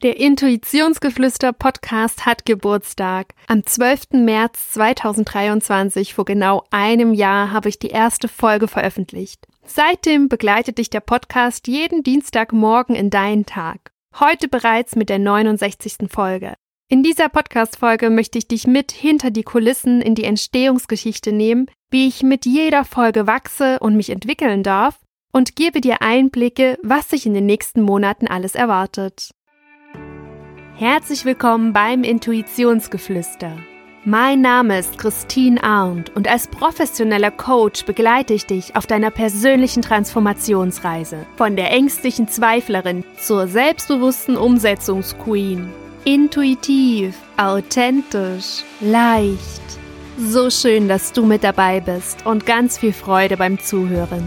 Der Intuitionsgeflüster-Podcast hat Geburtstag. Am 12. März 2023, vor genau einem Jahr, habe ich die erste Folge veröffentlicht. Seitdem begleitet dich der Podcast jeden Dienstagmorgen in deinen Tag. Heute bereits mit der 69. Folge. In dieser Podcast-Folge möchte ich dich mit hinter die Kulissen in die Entstehungsgeschichte nehmen, wie ich mit jeder Folge wachse und mich entwickeln darf und gebe dir Einblicke, was sich in den nächsten Monaten alles erwartet. Herzlich willkommen beim Intuitionsgeflüster. Mein Name ist Christine Arndt und als professioneller Coach begleite ich dich auf deiner persönlichen Transformationsreise. Von der ängstlichen Zweiflerin zur selbstbewussten Umsetzungsqueen. Intuitiv, authentisch, leicht. So schön, dass du mit dabei bist und ganz viel Freude beim Zuhören.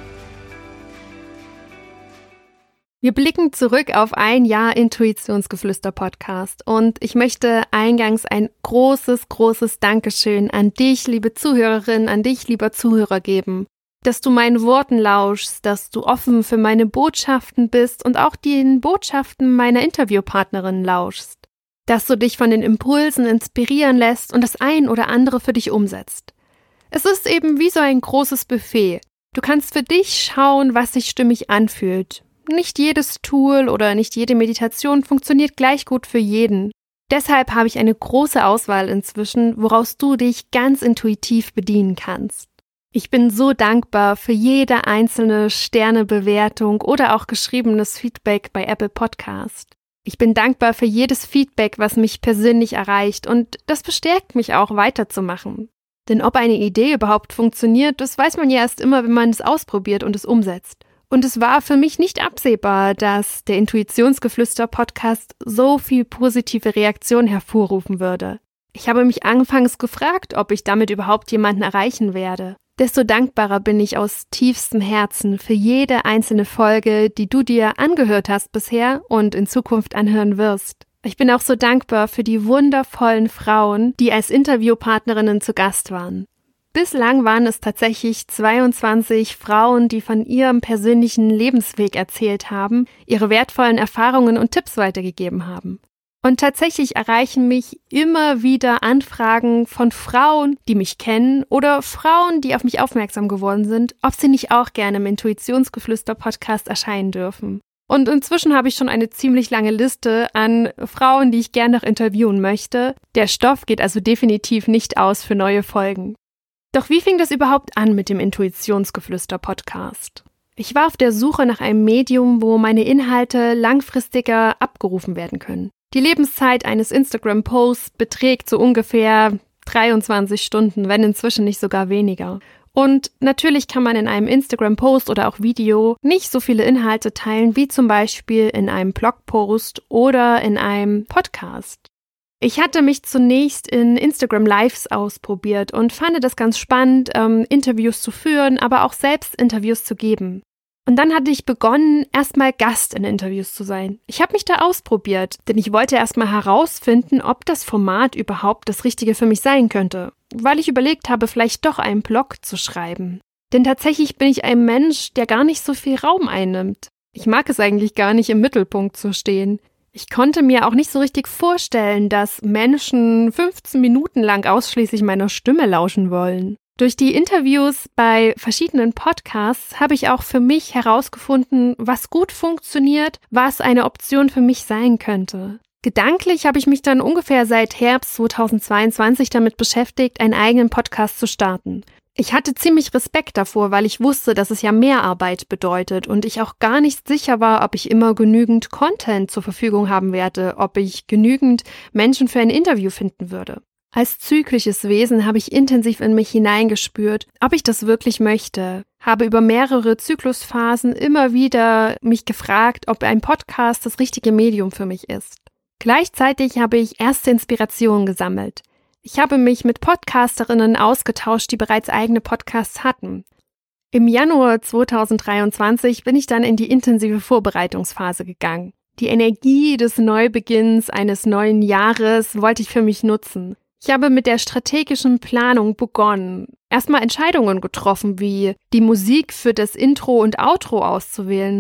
Wir blicken zurück auf ein Jahr Intuitionsgeflüster-Podcast und ich möchte eingangs ein großes Dankeschön an dich, liebe Zuhörerin, an dich, lieber Zuhörer, geben, dass du meinen Worten lauschst, dass du offen für meine Botschaften bist und auch den Botschaften meiner Interviewpartnerin lauschst, dass du dich von den Impulsen inspirieren lässt und das ein oder andere für dich umsetzt. Es ist eben wie so ein großes Buffet. Du kannst für dich schauen, was sich stimmig anfühlt. Nicht jedes Tool oder nicht jede Meditation funktioniert gleich gut für jeden. Deshalb habe ich eine große Auswahl inzwischen, woraus du dich ganz intuitiv bedienen kannst. Ich bin so dankbar für jede einzelne Sternebewertung oder auch geschriebenes Feedback bei Apple Podcast. Ich bin dankbar für jedes Feedback, was mich persönlich erreicht, und das bestärkt mich auch, weiterzumachen. Denn ob eine Idee überhaupt funktioniert, das weiß man ja erst immer, wenn man es ausprobiert und es umsetzt. Und es war für mich nicht absehbar, dass der Intuitionsgeflüster-Podcast so viel positive Reaktion hervorrufen würde. Ich habe mich anfangs gefragt, ob ich damit überhaupt jemanden erreichen werde. Desto dankbarer bin ich aus tiefstem Herzen für jede einzelne Folge, die du dir angehört hast bisher und in Zukunft anhören wirst. Ich bin auch so dankbar für die wundervollen Frauen, die als Interviewpartnerinnen zu Gast waren. Bislang waren es tatsächlich 22 Frauen, die von ihrem persönlichen Lebensweg erzählt haben, ihre wertvollen Erfahrungen und Tipps weitergegeben haben. Und tatsächlich erreichen mich immer wieder Anfragen von Frauen, die mich kennen oder Frauen, die auf mich aufmerksam geworden sind, ob sie nicht auch gerne im Intuitionsgeflüster-Podcast erscheinen dürfen. Und inzwischen habe ich schon eine ziemlich lange Liste an Frauen, die ich gerne noch interviewen möchte. Der Stoff geht also definitiv nicht aus für neue Folgen. Doch wie fing das überhaupt an mit dem Intuitionsgeflüster-Podcast? Ich war auf der Suche nach einem Medium, wo meine Inhalte langfristiger abgerufen werden können. Die Lebenszeit eines Instagram-Posts beträgt so ungefähr 23 Stunden, wenn inzwischen nicht sogar weniger. Und natürlich kann man in einem Instagram-Post oder auch Video nicht so viele Inhalte teilen, wie zum Beispiel in einem Blogpost oder in einem Podcast. Ich hatte mich zunächst in Instagram Lives ausprobiert und fand das ganz spannend, Interviews zu führen, aber auch selbst Interviews zu geben. Und dann hatte ich begonnen, erstmal Gast in Interviews zu sein. Ich habe mich da ausprobiert, denn ich wollte erstmal herausfinden, ob das Format überhaupt das Richtige für mich sein könnte, weil ich überlegt habe, vielleicht doch einen Blog zu schreiben. Denn tatsächlich bin ich ein Mensch, der gar nicht so viel Raum einnimmt. Ich mag es eigentlich gar nicht, im Mittelpunkt zu stehen. Ich konnte mir auch nicht so richtig vorstellen, dass Menschen 15 Minuten lang ausschließlich meiner Stimme lauschen wollen. Durch die Interviews bei verschiedenen Podcasts habe ich auch für mich herausgefunden, was gut funktioniert, was eine Option für mich sein könnte. Gedanklich habe ich mich dann ungefähr seit Herbst 2022 damit beschäftigt, einen eigenen Podcast zu starten. Ich hatte ziemlich Respekt davor, weil ich wusste, dass es ja Mehrarbeit bedeutet und ich auch gar nicht sicher war, ob ich immer genügend Content zur Verfügung haben werde, ob ich genügend Menschen für ein Interview finden würde. Als zyklisches Wesen habe ich intensiv in mich hineingespürt, ob ich das wirklich möchte, habe über mehrere Zyklusphasen immer wieder mich gefragt, ob ein Podcast das richtige Medium für mich ist. Gleichzeitig habe ich erste Inspirationen gesammelt. Ich habe mich mit Podcasterinnen ausgetauscht, die bereits eigene Podcasts hatten. Im Januar 2023 bin ich dann in die intensive Vorbereitungsphase gegangen. Die Energie des Neubeginns eines neuen Jahres wollte ich für mich nutzen. Ich habe mit der strategischen Planung begonnen, erstmal Entscheidungen getroffen, wie die Musik für das Intro und Outro auszuwählen,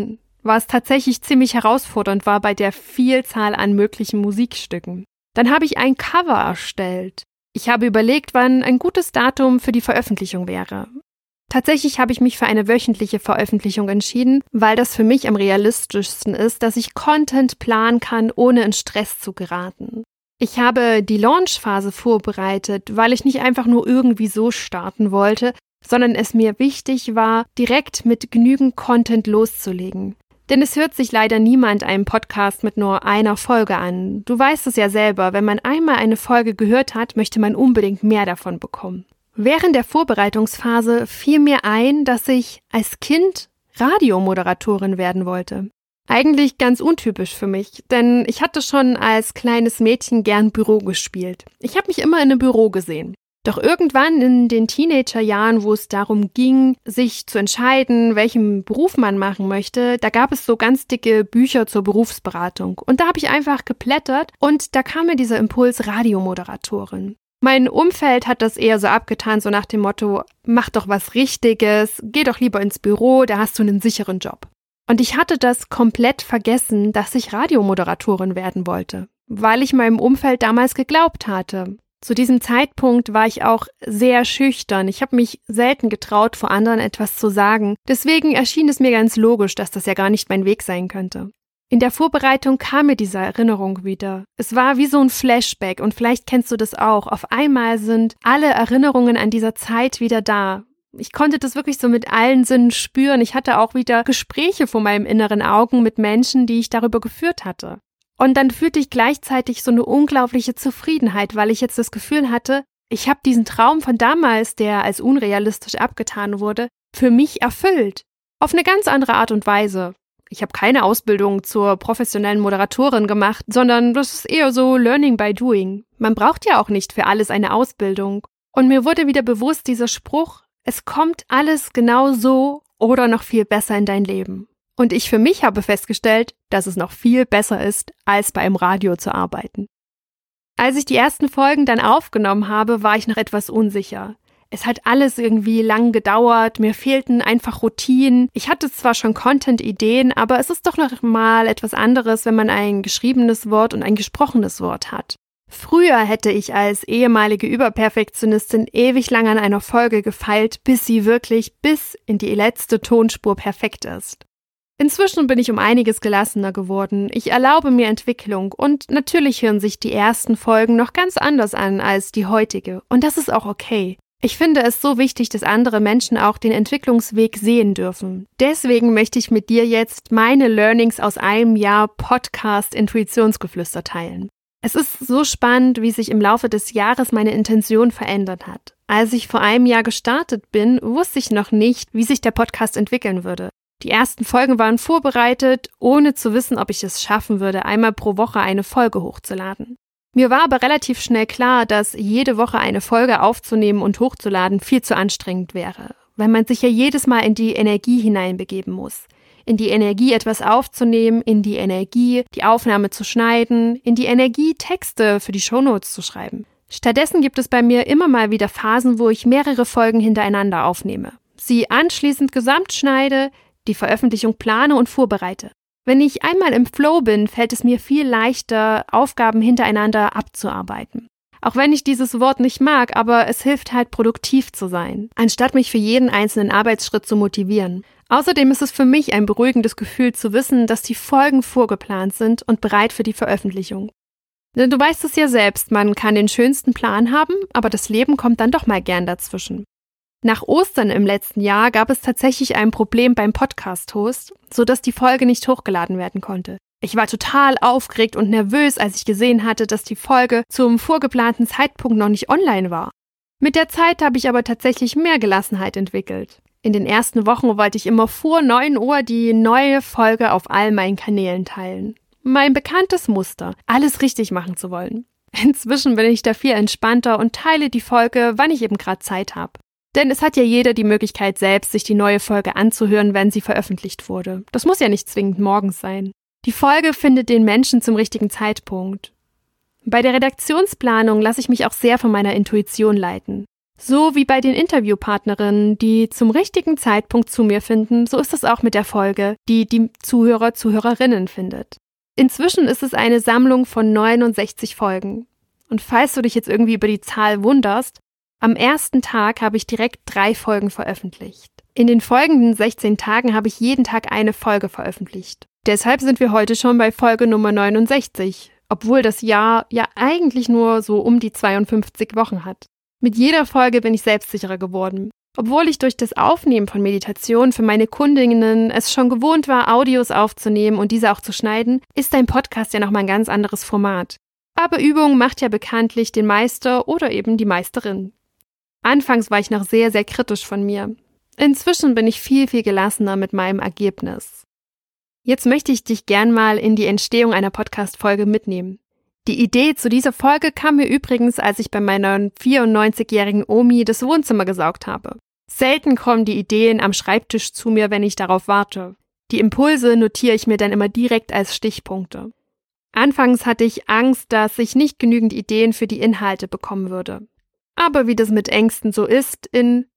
was tatsächlich ziemlich herausfordernd war bei der Vielzahl an möglichen Musikstücken. Dann habe ich ein Cover erstellt. Ich habe überlegt, wann ein gutes Datum für die Veröffentlichung wäre. Tatsächlich habe ich mich für eine wöchentliche Veröffentlichung entschieden, weil das für mich am realistischsten ist, dass ich Content planen kann, ohne in Stress zu geraten. Ich habe die Launchphase vorbereitet, weil ich nicht einfach nur irgendwie so starten wollte, sondern es mir wichtig war, direkt mit genügend Content loszulegen. Denn es hört sich leider niemand einen Podcast mit nur einer Folge an. Du weißt es ja selber, wenn man einmal eine Folge gehört hat, möchte man unbedingt mehr davon bekommen. Während der Vorbereitungsphase fiel mir ein, dass ich als Kind Radiomoderatorin werden wollte. Eigentlich ganz untypisch für mich, denn ich hatte schon als kleines Mädchen gern Büro gespielt. Ich habe mich immer in einem Büro gesehen. Doch irgendwann in den Teenagerjahren, wo es darum ging, sich zu entscheiden, welchen Beruf man machen möchte, da gab es so ganz dicke Bücher zur Berufsberatung. Und da habe ich einfach geblättert und da kam mir dieser Impuls Radiomoderatorin. Mein Umfeld hat das eher so abgetan, so nach dem Motto, mach doch was Richtiges, geh doch lieber ins Büro, da hast du einen sicheren Job. Und ich hatte das komplett vergessen, dass ich Radiomoderatorin werden wollte, weil ich meinem Umfeld damals geglaubt hatte. Zu diesem Zeitpunkt war ich auch sehr schüchtern. Ich habe mich selten getraut, vor anderen etwas zu sagen. Deswegen erschien es mir ganz logisch, dass das ja gar nicht mein Weg sein könnte. In der Vorbereitung kam mir diese Erinnerung wieder. Es war wie so ein Flashback und vielleicht kennst du das auch. Auf einmal sind alle Erinnerungen an dieser Zeit wieder da. Ich konnte das wirklich so mit allen Sinnen spüren. Ich hatte auch wieder Gespräche vor meinem inneren Augen mit Menschen, die ich darüber geführt hatte. Und dann fühlte ich gleichzeitig so eine unglaubliche Zufriedenheit, weil ich jetzt das Gefühl hatte, ich habe diesen Traum von damals, der als unrealistisch abgetan wurde, für mich erfüllt. Auf eine ganz andere Art und Weise. Ich habe keine Ausbildung zur professionellen Moderatorin gemacht, sondern das ist eher so Learning by Doing. Man braucht ja auch nicht für alles eine Ausbildung. Und mir wurde wieder bewusst dieser Spruch, es kommt alles genau so oder noch viel besser in dein Leben. Und ich für mich habe festgestellt, dass es noch viel besser ist, als bei einem Radio zu arbeiten. Als ich die ersten Folgen dann aufgenommen habe, war ich noch etwas unsicher. Es hat alles irgendwie lang gedauert, mir fehlten einfach Routinen. Ich hatte zwar schon Content-Ideen, aber es ist doch noch mal etwas anderes, wenn man ein geschriebenes Wort und ein gesprochenes Wort hat. Früher hätte ich als ehemalige Überperfektionistin ewig lang an einer Folge gefeilt, bis sie wirklich bis in die letzte Tonspur perfekt ist. Inzwischen bin ich um einiges gelassener geworden. Ich erlaube mir Entwicklung und natürlich hören sich die ersten Folgen noch ganz anders an als die heutige. Und das ist auch okay. Ich finde es so wichtig, dass andere Menschen auch den Entwicklungsweg sehen dürfen. Deswegen möchte ich mit dir jetzt meine Learnings aus einem Jahr Podcast Intuitionsgeflüster teilen. Es ist so spannend, wie sich im Laufe des Jahres meine Intention verändert hat. Als ich vor einem Jahr gestartet bin, wusste ich noch nicht, wie sich der Podcast entwickeln würde. Die ersten Folgen waren vorbereitet, ohne zu wissen, ob ich es schaffen würde, einmal pro Woche eine Folge hochzuladen. Mir war aber relativ schnell klar, dass jede Woche eine Folge aufzunehmen und hochzuladen viel zu anstrengend wäre, weil man sich ja jedes Mal in die Energie hineinbegeben muss. In die Energie, etwas aufzunehmen, in die Energie, die Aufnahme zu schneiden, in die Energie, Texte für die Shownotes zu schreiben. Stattdessen gibt es bei mir immer mal wieder Phasen, wo ich mehrere Folgen hintereinander aufnehme, sie anschließend gesamt schneide, die Veröffentlichung plane und vorbereite. Wenn ich einmal im Flow bin, fällt es mir viel leichter, Aufgaben hintereinander abzuarbeiten. Auch wenn ich dieses Wort nicht mag, aber es hilft halt, produktiv zu sein, anstatt mich für jeden einzelnen Arbeitsschritt zu motivieren. Außerdem ist es für mich ein beruhigendes Gefühl zu wissen, dass die Folgen vorgeplant sind und bereit für die Veröffentlichung. Denn du weißt es ja selbst, man kann den schönsten Plan haben, aber das Leben kommt dann doch mal gern dazwischen. Nach Ostern im letzten Jahr gab es tatsächlich ein Problem beim Podcast-Host, sodass die Folge nicht hochgeladen werden konnte. Ich war total aufgeregt und nervös, als ich gesehen hatte, dass die Folge zum vorgeplanten Zeitpunkt noch nicht online war. Mit der Zeit habe ich aber tatsächlich mehr Gelassenheit entwickelt. In den ersten Wochen wollte ich immer vor 9 Uhr die neue Folge auf all meinen Kanälen teilen. Mein bekanntes Muster, alles richtig machen zu wollen. Inzwischen bin ich da viel entspannter und teile die Folge, wann ich eben gerade Zeit habe. Denn es hat ja jeder die Möglichkeit, selbst sich die neue Folge anzuhören, wenn sie veröffentlicht wurde. Das muss ja nicht zwingend morgens sein. Die Folge findet den Menschen zum richtigen Zeitpunkt. Bei der Redaktionsplanung lasse ich mich auch sehr von meiner Intuition leiten. So wie bei den Interviewpartnerinnen, die zum richtigen Zeitpunkt zu mir finden, so ist es auch mit der Folge, die die Zuhörer, Zuhörerinnen findet. Inzwischen ist es eine Sammlung von 69 Folgen. Und falls du dich jetzt irgendwie über die Zahl wunderst, am ersten Tag habe ich direkt 3 Folgen veröffentlicht. In den folgenden 16 Tagen habe ich jeden Tag eine Folge veröffentlicht. Deshalb sind wir heute schon bei Folge Nummer 69, obwohl das Jahr ja eigentlich nur so um die 52 Wochen hat. Mit jeder Folge bin ich selbstsicherer geworden. Obwohl ich durch das Aufnehmen von Meditationen für meine Kundinnen es schon gewohnt war, Audios aufzunehmen und diese auch zu schneiden, ist ein Podcast ja nochmal ein ganz anderes Format. Aber Übung macht ja bekanntlich den Meister oder eben die Meisterin. Anfangs war ich noch sehr, sehr kritisch von mir. Inzwischen bin ich viel, viel gelassener mit meinem Ergebnis. Jetzt möchte ich dich gern mal in die Entstehung einer Podcast-Folge mitnehmen. Die Idee zu dieser Folge kam mir übrigens, als ich bei meiner 94-jährigen Omi das Wohnzimmer gesaugt habe. Selten kommen die Ideen am Schreibtisch zu mir, wenn ich darauf warte. Die Impulse notiere ich mir dann immer direkt als Stichpunkte. Anfangs hatte ich Angst, dass ich nicht genügend Ideen für die Inhalte bekommen würde. Aber wie das mit Ängsten so ist, in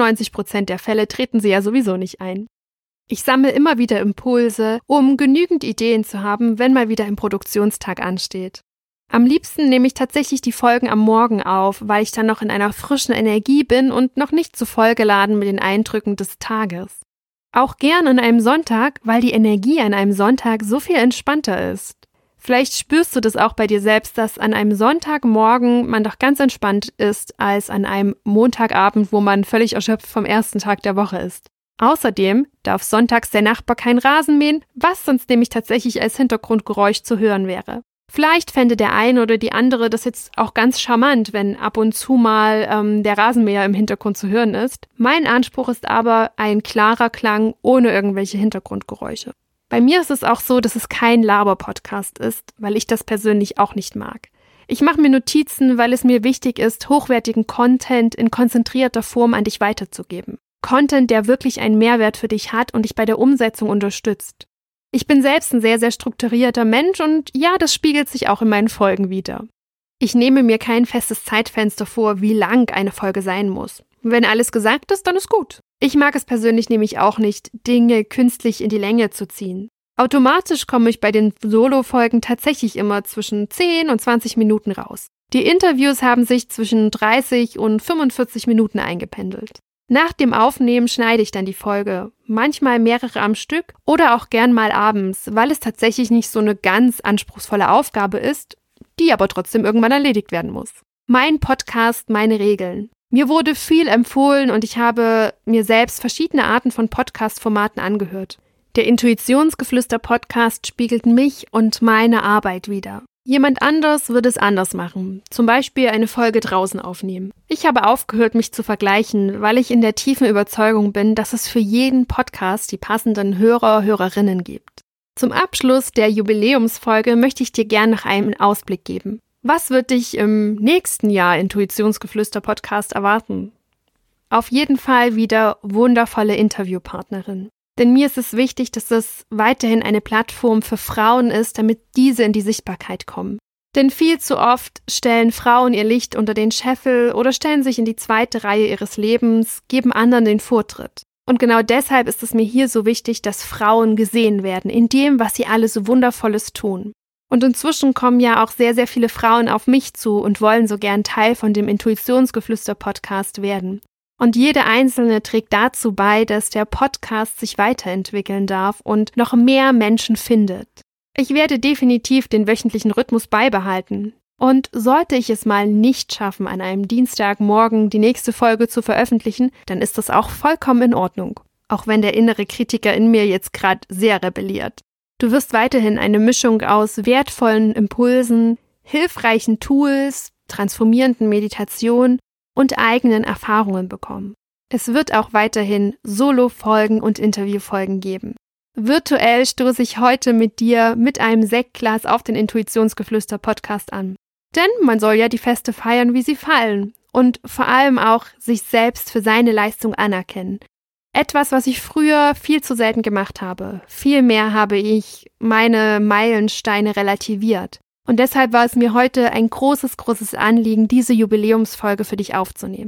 99% der Fälle treten sie ja sowieso nicht ein. Ich sammle immer wieder Impulse, um genügend Ideen zu haben, wenn mal wieder ein Produktionstag ansteht. Am liebsten nehme ich tatsächlich die Folgen am Morgen auf, weil ich dann noch in einer frischen Energie bin und noch nicht zu vollgeladen mit den Eindrücken des Tages. Auch gern an einem Sonntag, weil die Energie an einem Sonntag so viel entspannter ist. Vielleicht spürst du das auch bei dir selbst, dass an einem Sonntagmorgen man doch ganz entspannt ist, als an einem Montagabend, wo man völlig erschöpft vom ersten Tag der Woche ist. Außerdem darf sonntags der Nachbar kein Rasen mähen, was sonst nämlich tatsächlich als Hintergrundgeräusch zu hören wäre. Vielleicht fände der eine oder die andere das jetzt auch ganz charmant, wenn ab und zu mal der Rasenmäher im Hintergrund zu hören ist. Mein Anspruch ist aber ein klarer Klang ohne irgendwelche Hintergrundgeräusche. Bei mir ist es auch so, dass es kein Laber-Podcast ist, weil ich das persönlich auch nicht mag. Ich mache mir Notizen, weil es mir wichtig ist, hochwertigen Content in konzentrierter Form an dich weiterzugeben. Content, der wirklich einen Mehrwert für dich hat und dich bei der Umsetzung unterstützt. Ich bin selbst ein sehr, sehr strukturierter Mensch und ja, das spiegelt sich auch in meinen Folgen wider. Ich nehme mir kein festes Zeitfenster vor, wie lang eine Folge sein muss. Wenn alles gesagt ist, dann ist gut. Ich mag es persönlich nämlich auch nicht, Dinge künstlich in die Länge zu ziehen. Automatisch komme ich bei den Solo-Folgen tatsächlich immer zwischen 10 und 20 Minuten raus. Die Interviews haben sich zwischen 30 und 45 Minuten eingependelt. Nach dem Aufnehmen schneide ich dann die Folge, manchmal mehrere am Stück oder auch gern mal abends, weil es tatsächlich nicht so eine ganz anspruchsvolle Aufgabe ist, die aber trotzdem irgendwann erledigt werden muss. Mein Podcast, meine Regeln. Mir wurde viel empfohlen und ich habe mir selbst verschiedene Arten von Podcast-Formaten angehört. Der Intuitionsgeflüster-Podcast spiegelt mich und meine Arbeit wider. Jemand anders würde es anders machen, zum Beispiel eine Folge draußen aufnehmen. Ich habe aufgehört, mich zu vergleichen, weil ich in der tiefen Überzeugung bin, dass es für jeden Podcast die passenden Hörer, Hörerinnen gibt. Zum Abschluss der Jubiläumsfolge möchte ich dir gerne noch einen Ausblick geben. Was wird dich im nächsten Jahr Intuitionsgeflüster-Podcast erwarten? Auf jeden Fall wieder wundervolle Interviewpartnerin. Denn mir ist es wichtig, dass es weiterhin eine Plattform für Frauen ist, damit diese in die Sichtbarkeit kommen. Denn viel zu oft stellen Frauen ihr Licht unter den Scheffel oder stellen sich in die zweite Reihe ihres Lebens, geben anderen den Vortritt. Und genau deshalb ist es mir hier so wichtig, dass Frauen gesehen werden in dem, was sie alles so Wundervolles tun. Und inzwischen kommen ja auch sehr, sehr viele Frauen auf mich zu und wollen so gern Teil von dem Intuitionsgeflüster-Podcast werden. Und jede Einzelne trägt dazu bei, dass der Podcast sich weiterentwickeln darf und noch mehr Menschen findet. Ich werde definitiv den wöchentlichen Rhythmus beibehalten. Und sollte ich es mal nicht schaffen, an einem Dienstagmorgen die nächste Folge zu veröffentlichen, dann ist das auch vollkommen in Ordnung. Auch wenn der innere Kritiker in mir jetzt gerade sehr rebelliert. Du wirst weiterhin eine Mischung aus wertvollen Impulsen, hilfreichen Tools, transformierenden Meditationen und eigenen Erfahrungen bekommen. Es wird auch weiterhin Solo-Folgen und Interviewfolgen geben. Virtuell stoße ich heute mit dir mit einem Sektglas auf den Intuitionsgeflüster-Podcast an. Denn man soll ja die Feste feiern, wie sie fallen und vor allem auch sich selbst für seine Leistung anerkennen. Etwas, was ich früher viel zu selten gemacht habe. Vielmehr habe ich meine Meilensteine relativiert. Und deshalb war es mir heute ein großes, großes Anliegen, diese Jubiläumsfolge für dich aufzunehmen.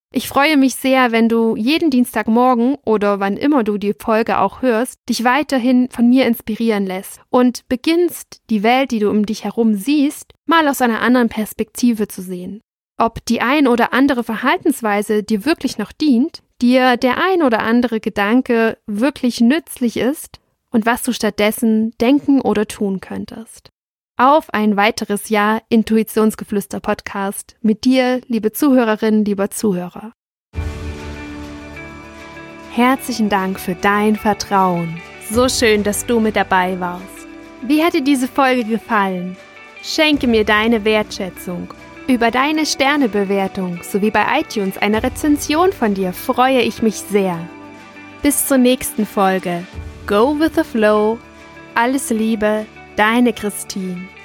Ich freue mich sehr, wenn du jeden Dienstagmorgen oder wann immer du die Folge auch hörst, dich weiterhin von mir inspirieren lässt und beginnst, die Welt, die du um dich herum siehst, mal aus einer anderen Perspektive zu sehen. Ob die ein oder andere Verhaltensweise dir wirklich noch dient, dir der ein oder andere Gedanke wirklich nützlich ist und was du stattdessen denken oder tun könntest. Auf ein weiteres Jahr Intuitionsgeflüster-Podcast mit dir, liebe Zuhörerin, lieber Zuhörer. Herzlichen Dank für dein Vertrauen. So schön, dass du mit dabei warst. Wie hat dir diese Folge gefallen? Schenke mir deine Wertschätzung. Über deine Sternebewertung sowie bei iTunes eine Rezension von dir freue ich mich sehr. Bis zur nächsten Folge. Go with the flow. Alles Liebe. Deine Christine.